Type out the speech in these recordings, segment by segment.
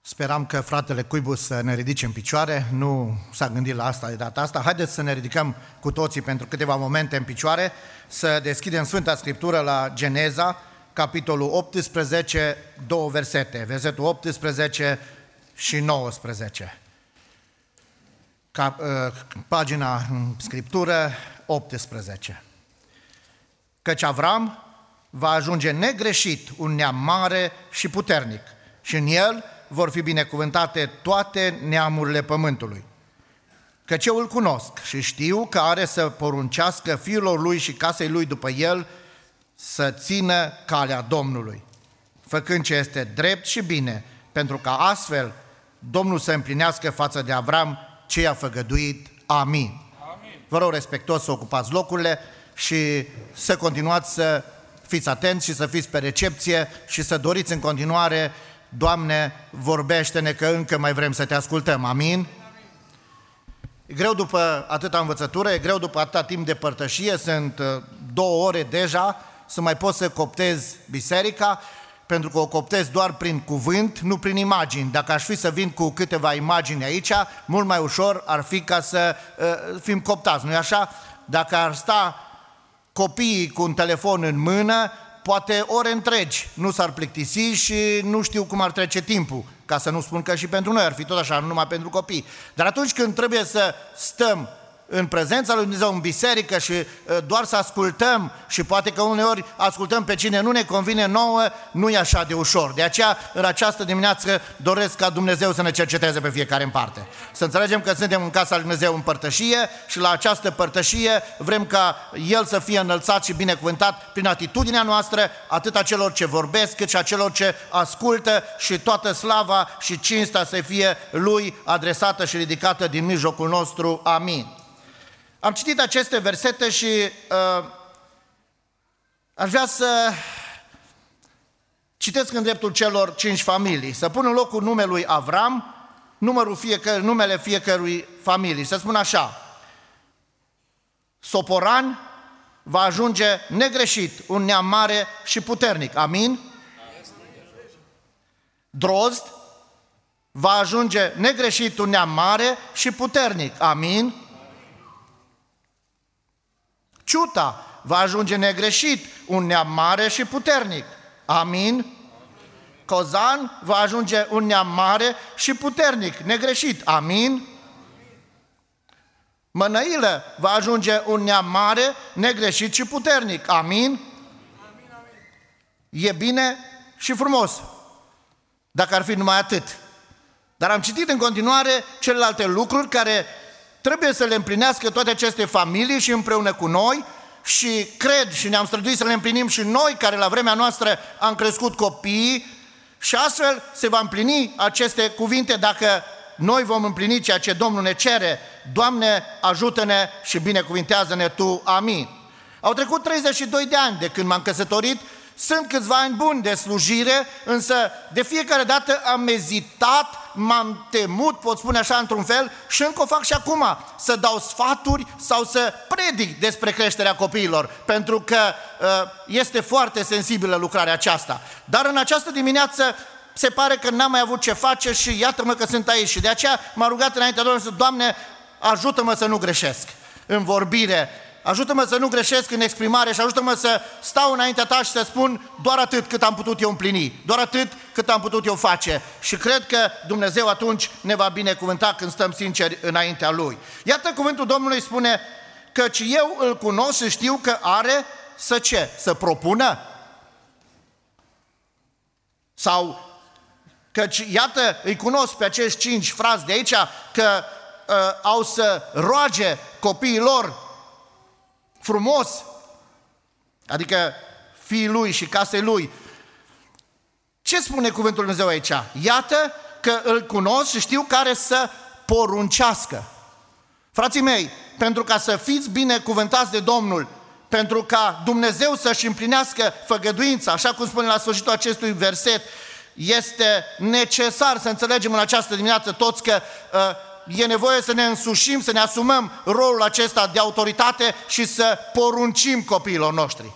Speram că fratele Cuibu să ne ridice în picioare, nu s-a gândit la asta de data asta. Haideți să ne ridicăm cu toții pentru câteva momente în picioare, să deschidem Sfânta Scriptură la Geneza, capitolul 18, două versete, versetul 18 și 19. Pagina în Scriptură 18. Căci Avram va ajunge negreșit un neam mare și puternic și în el vor fi binecuvântate toate neamurile pământului. Căci eu îl cunosc și știu că are să poruncească fiilor lui și casei lui după el să țină calea Domnului, făcând ce este drept și bine, pentru ca astfel Domnul să împlinească față de Avram ce i-a făgăduit. Amin. Amin. Vă rog respectuos să ocupați locurile și să continuați să fiți atenți și să fiți pe recepție și să doriți în continuare: Doamne, vorbește-ne că încă mai vrem să te ascultăm. Amin? E greu după atâta învățătură, e greu după atâta timp de părtășie, sunt 2 ore deja, să mai poți să coptezi biserica, pentru că o coptez doar prin cuvânt, nu prin imagini. Dacă aș fi să vin cu câteva imagini aici, mult mai ușor ar fi ca să fim coptați, nu-i așa? Dacă ar sta copiii cu un telefon în mână, poate ore întregi nu s-ar plictisi și nu știu cum ar trece timpul, ca să nu spun că și pentru noi ar fi tot așa, nu numai pentru copii. Dar atunci când trebuie să stăm în prezența lui Dumnezeu în biserică și doar să ascultăm, și poate că uneori ascultăm pe cine nu ne convine nouă, nu e așa de ușor. De aceea, în această dimineață, doresc ca Dumnezeu să ne cerceteze pe fiecare în parte. Să înțelegem că suntem în casa lui Dumnezeu în părtășie și la această părtășie vrem ca El să fie înălțat și binecuvântat prin atitudinea noastră, atât a celor ce vorbesc, cât și a celor ce ascultă, și toată slava și cinstea să fie Lui adresată și ridicată din mijlocul nostru. Amin. Am citit aceste versete și aș vrea să citesc în dreptul celor 5 familii, să pun în locul numelui Avram numele fiecărui familii, să spun așa: Soporan va ajunge negreșit un neam mare și puternic. Amin? Drozd va ajunge negreșit un neam mare și puternic. Amin? Ciuta va ajunge negreșit un neam mare și puternic. Amin? Cozan va ajunge un neam mare și puternic, negreșit. Amin? Mănăilă va ajunge un neam mare, negreșit și puternic. Amin? E bine și frumos, dacă ar fi numai atât. Dar am citit în continuare celelalte lucruri care trebuie să le împlinească toate aceste familii și împreună cu noi, și cred și ne-am străduit să le împlinim și noi, care la vremea noastră am crescut copiii, și astfel se va împlini aceste cuvinte dacă noi vom împlini ceea ce Domnul ne cere. Doamne, ajută-ne și binecuvintează-ne Tu. Amin. Au trecut 32 de ani de când m-am căsătorit. Sunt câțiva ani buni de slujire, însă de fiecare dată am ezitat, m-am temut, pot spune așa într-un fel, și încă o fac și acum, să dau sfaturi sau să predic despre creșterea copiilor, pentru că este foarte sensibilă lucrarea aceasta. Dar în această dimineață se pare că n-am mai avut ce face și iată-mă că sunt aici, și de aceea m-am rugat înaintea Domnului: Doamne, ajută-mă să nu greșesc în vorbire, ajută-mă să nu greșesc în exprimare și ajută-mă să stau înaintea Ta și să spun doar atât cât am putut eu împlini, doar atât cât am putut eu face. Și cred că Dumnezeu atunci ne va binecuvânta când stăm sinceri înaintea Lui. Iată, cuvântul Domnului spune: căci eu îl cunosc și știu că are să ce? Să propună? Sau căci, iată, îi cunosc pe acești 5 frați de aici că au să roage copiii lor frumos, adică fiii lui și casei lui. Ce spune cuvântul Lui Dumnezeu aici? Iată că îl cunosc și știu care să poruncească. Frații mei, pentru ca să fiți binecuvântați de Domnul, pentru ca Dumnezeu să-și împlinească făgăduința, așa cum spune la sfârșitul acestui verset, este necesar să înțelegem în această dimineață toți că e nevoie să ne însușim, să ne asumăm rolul acesta de autoritate și să poruncim copiilor noștri.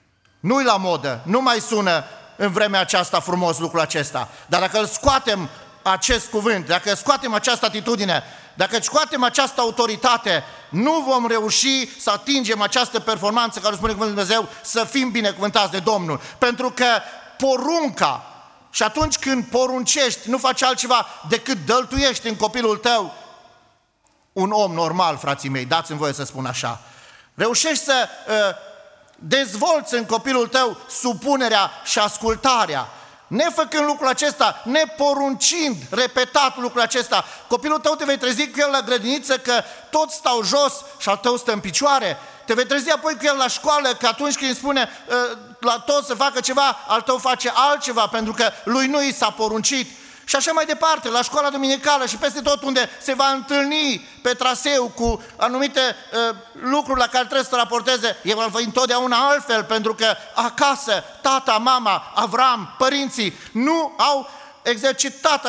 Nu-i la modă, nu mai sună în vremea aceasta frumos lucrul acesta, dar dacă îl scoatem acest cuvânt, dacă scoatem această atitudine, dacă scoatem această autoritate, nu vom reuși să atingem această performanță care spune cuvântul Lui Dumnezeu, să fim binecuvântați de Domnul. Pentru că porunca, și atunci când poruncești, nu faci altceva decât dăltuiești în copilul tău un om normal, frații mei, dați-mi voie să spun așa. Reușești să dezvolți în copilul tău supunerea și ascultarea. Nefăcând lucrul acesta, neporuncind repetat lucrul acesta, copilul tău te vei trezi cu el la grădiniță că toți stau jos și al tău stă în picioare. Te vei trezi apoi cu el la școală că atunci când îi spune la toți să facă ceva, al tău face altceva pentru că lui nu i s-a poruncit. Și așa mai departe, la școala duminicală și peste tot unde se va întâlni pe traseu cu anumite lucruri la care trebuie să raporteze, el va fi întotdeauna altfel, pentru că acasă tata, mama, Avram, părinții nu au exercitat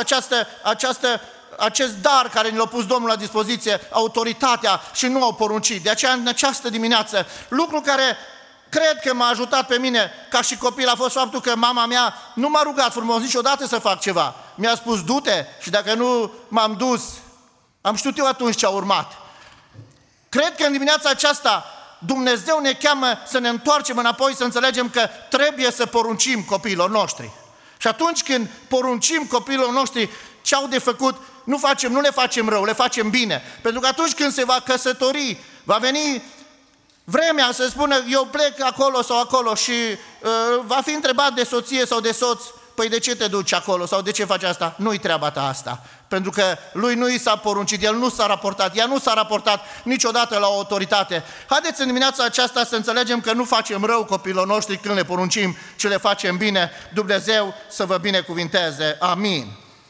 acest dar care ne l-a pus Domnul la dispoziție, autoritatea, și nu au poruncit. De aceea, în această dimineață, lucru care cred că m-a ajutat pe mine ca și copil a fost faptul că mama mea nu m-a rugat frumos niciodată să fac ceva. Mi-a spus, du-te, și dacă nu m-am dus, am știut eu atunci ce a urmat. Cred că în dimineața aceasta Dumnezeu ne cheamă să ne întoarcem înapoi, să înțelegem că trebuie să poruncim copiilor noștri. Și atunci când poruncim copiilor noștri ce au de făcut, nu le facem rău, le facem bine. Pentru că atunci când se va căsători, va veni vremea să spună, eu plec acolo sau acolo și va fi întrebat de soție sau de soț, păi de ce te duci acolo sau de ce faci asta? Nu-i treaba ta asta. Pentru că lui nu i s-a poruncit, el nu s-a raportat, ea nu s-a raportat niciodată la o autoritate. Haideți în dimineața aceasta să înțelegem că nu facem rău copiilor noștri când le poruncim, ci le facem bine. Dumnezeu să vă binecuvinteze. Amin.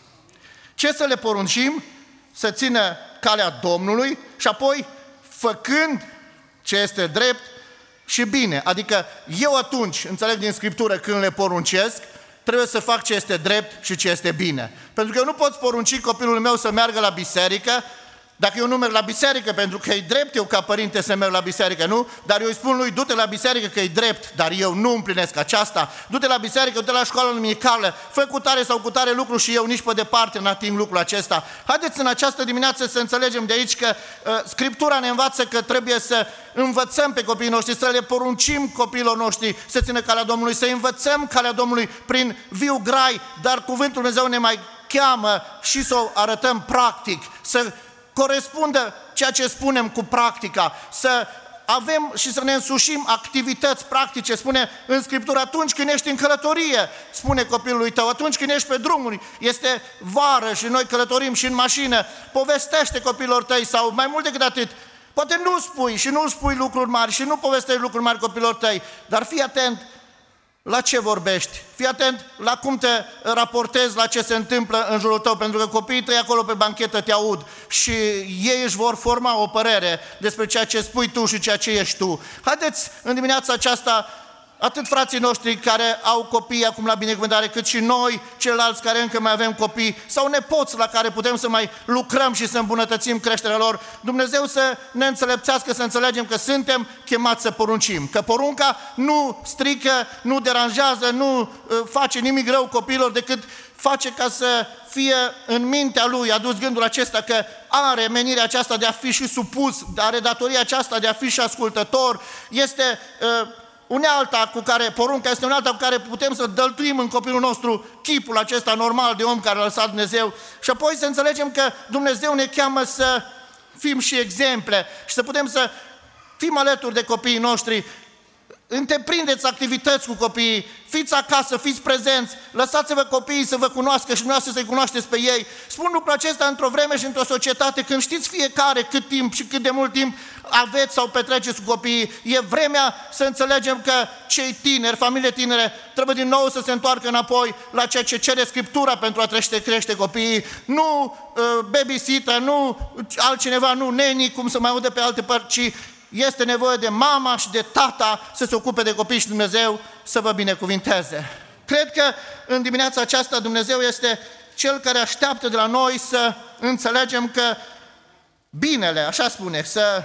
Ce să le poruncim? Să țină calea Domnului și apoi făcând ce este drept și bine. Adică eu atunci, înțeleg din Scriptură, când le poruncesc, trebuie să fac ce este drept și ce este bine. Pentru că eu nu pot porunci copilul meu să meargă la biserică, dacă eu nu merg la biserică, pentru că e drept eu ca părinte să merg la biserică, nu? Dar eu îi spun lui, du-te la biserică că e drept, dar eu nu împlinesc aceasta. Du-te la biserică, du-te la școală duminicală, fă cu tare sau cu tare lucru și eu nici pe departe nu ating lucrul acesta. Haideți în această dimineață să înțelegem de aici că Scriptura ne învață că trebuie să învățăm pe copiii noștri, să le poruncim copiilor noștri să țină calea Domnului, să învățăm calea Domnului prin viu grai, dar cuvântul Dumnezeu ne mai cheamă și să o arătăm practic, să corespundă ceea ce spunem cu practica, să avem și să ne însușim activități practice. Spune în Scriptură, atunci când ești în călătorie, spune copilului tău, atunci când ești pe drumuri, este vară și noi călătorim și în mașină, povestește copilor tăi sau mai mult decât atât, poate nu spui și nu spui lucruri mari și nu povestești lucruri mari copilor tăi, dar fii atent la ce vorbești, fii atent la cum te raportezi la ce se întâmplă în jurul tău, pentru că copiii tăi acolo pe banchetă te aud și ei își vor forma o părere despre ceea ce spui tu și ceea ce ești tu. Haideți în dimineața aceasta, atât frații noștri care au copii acum la binecuvântare, cât și noi, ceilalți care încă mai avem copii sau nepoți la care putem să mai lucrăm și să îmbunătățim creșterea lor, Dumnezeu să ne înțelepțească, să înțelegem că suntem chemați să poruncim, că porunca nu strică, nu deranjează, nu face nimic rău copiilor, decât face ca să fie în mintea lui adus gândul acesta că are menirea aceasta de a fi și supus, are datoria aceasta de a fi și ascultător, este unealta cu care, porunca este unealta cu care putem să dăltuim în copilul nostru chipul acesta normal de om care l-a lăsat Dumnezeu și apoi să înțelegem că Dumnezeu ne cheamă să fim și exemple și să putem să fim alături de copiii noștri. Întreprindeți activități cu copiii, fiți acasă, fiți prezenți, lăsați-vă copiii să vă cunoască și dumneavoastră să-i cunoașteți pe ei. Spun lucrul acesta într-o vreme și într-o societate când știți fiecare cât timp și cât de mult timp aveți sau petreceți cu copiii. E vremea să înțelegem că cei tineri, familiile tinere, trebuie din nou să se întoarcă înapoi la ceea ce cere Scriptura pentru a crește copiii. Nu babysitter, nu altcineva, nu neni, cum să mai aude pe alte părți, ci este nevoie de mama și de tata să se ocupe de copii și Dumnezeu să vă binecuvinteze. Cred că în dimineața aceasta Dumnezeu este Cel care așteaptă de la noi să înțelegem că binele, așa spune, să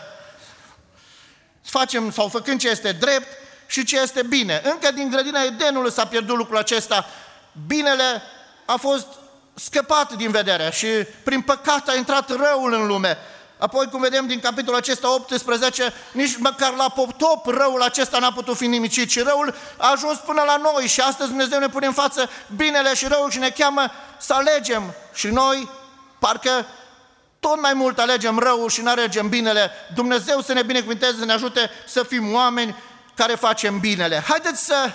facem sau făcând ce este drept și ce este bine. Încă din grădina Edenului s-a pierdut lucrul acesta. Binele a fost scăpat din vedere și prin păcat a intrat răul în lume. Apoi, cum vedem din capitolul acesta 18, nici măcar la potop răul acesta n-a putut fi nimicit, și răul a ajuns până la noi și astăzi Dumnezeu ne pune în față binele și răul și ne cheamă să alegem. Și noi, parcă tot mai mult alegem răul și nu alegem binele. Dumnezeu să ne binecuvânteze, să ne ajute să fim oameni care facem binele. Haideți să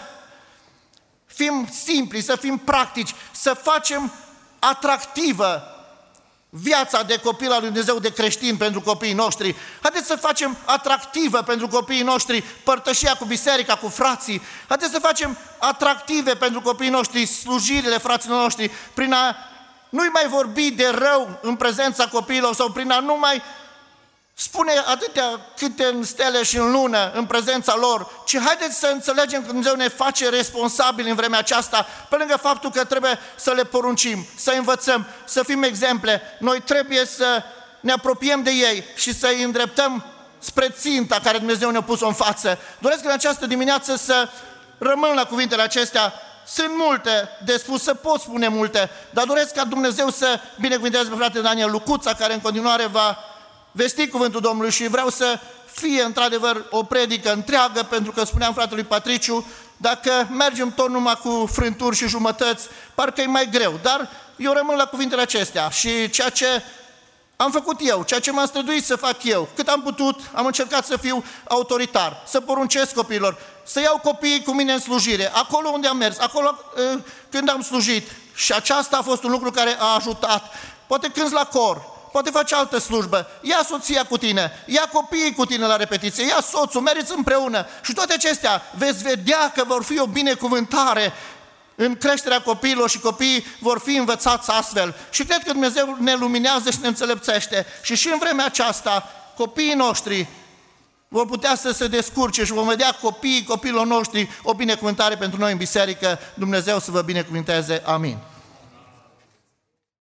fim simpli, să fim practici, să facem atractivă viața de copil al lui Dumnezeu, de creștin pentru copiii noștri. Haideți să facem atractivă pentru copiii noștri părtășia cu biserica, cu frații. Haideți să facem atractive pentru copiii noștri slujirile fraților noștri, prin a nu-i mai vorbi de rău în prezența copiilor sau prin a nu mai spune atâtea câte în stele și în lună în prezența lor, ci haideți să înțelegem că Dumnezeu ne face responsabili în vremea aceasta, pe lângă faptul că trebuie să le poruncim, să învățăm, să fim exemple. Noi trebuie să ne apropiem de ei și să îi îndreptăm spre ținta care Dumnezeu ne-a pus-o în față. Doresc în această dimineață să rămân la cuvintele acestea. Sunt multe de spus, să pot spune multe, dar doresc ca Dumnezeu să binecuvânteze pe fratele Daniel Lucuța, care în continuare va vesti cuvântul Domnului, și vreau să fie într-adevăr o predică întreagă, pentru că spuneam fratelui Patriciu, dacă mergem tot numai cu frânturi și jumătăți, parcă e mai greu, dar eu rămân la cuvintele acestea și ceea ce am făcut eu, ceea ce m-am străduit să fac eu, cât am putut, am încercat să fiu autoritar, să poruncesc copiilor, să iau copiii cu mine în slujire, acolo unde am mers, acolo când am slujit, și aceasta a fost un lucru care a ajutat. Poate cânți la cor, poate faci altă slujbă, ia soția cu tine, ia copiii cu tine la repetiție, ia soțul, mergeți împreună și toate acestea veți vedea că vor fi o binecuvântare în creșterea copiilor și copiii vor fi învățați astfel. Și cred că Dumnezeu ne luminează și ne înțelepțește și în vremea aceasta copiii noștri vor putea să se descurce și vom vedea copiilor noștri o binecuvântare pentru noi în biserică. Dumnezeu să vă binecuvânteze. Amin.